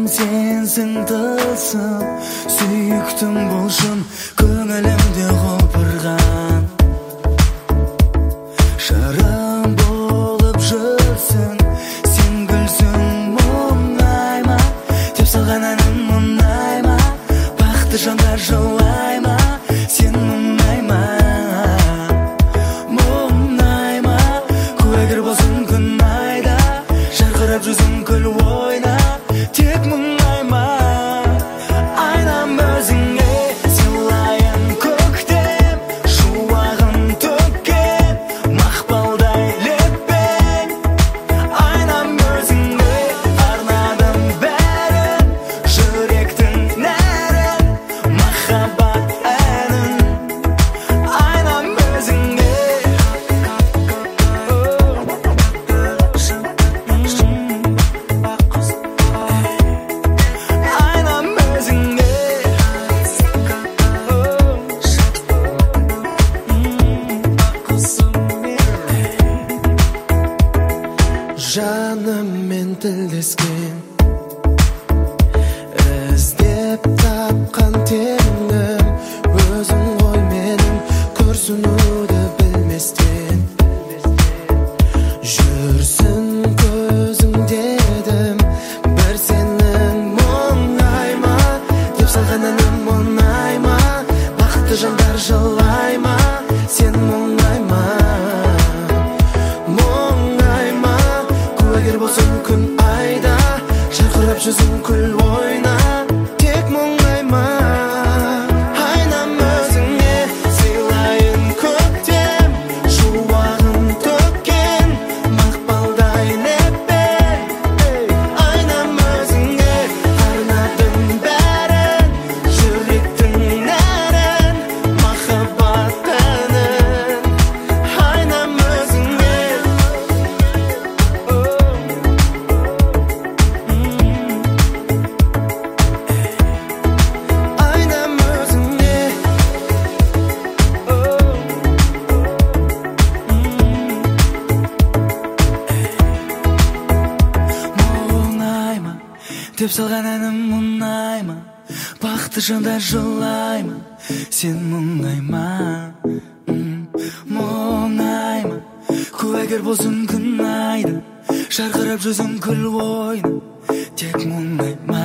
сенсің тылсым, сүйіктім бұл шын, көңілімде құлпырған. Шырым болып жүрсің, сен гүлсің мұңайма, деп салған әнім мұңайма, бақытты жандар жылайма, сен мұңайма, мұңайма, куәгер болсын күн айда, жарқырап жүзің күл ойна, тек мұңайма. Айнам өзіңе сыйлайын көктем, шуағын төккен мақпалдай леппен. Айнам өзіңе арнадым бәрін, жүректің нәрін, махаббат әнін. Айнам өзіңе, айнам өзіңе. Жаныммен тілдескен, іздеп тапқан теңім, өзің ғой менің күрсінуді білместен. Жүрсін көзің дедім, бір сенің мұңайма, деп салған әнім мұңайма, бақытты жандар жылайма, сен мұңайма, мұңайма, куәгер болсын күн айда, жарқырап жүзің күл ойна, тек мұңайма. Айнам өзіңе сыйлайын көктем, шуағын төккен мақпалдай леппен. Айнам өзіңе арнадым бәрін, жүректің нәрін, махаббат әнін. Айнам өзіңе, айнам өзіңе, Мұңайма, деп салған әнім мұңайма, бақытты жандар жылайма, сен мұңайма, мұңайма, куәгер болсын күн айда, жарқырап жүзің күл ойна, тек мұңайма.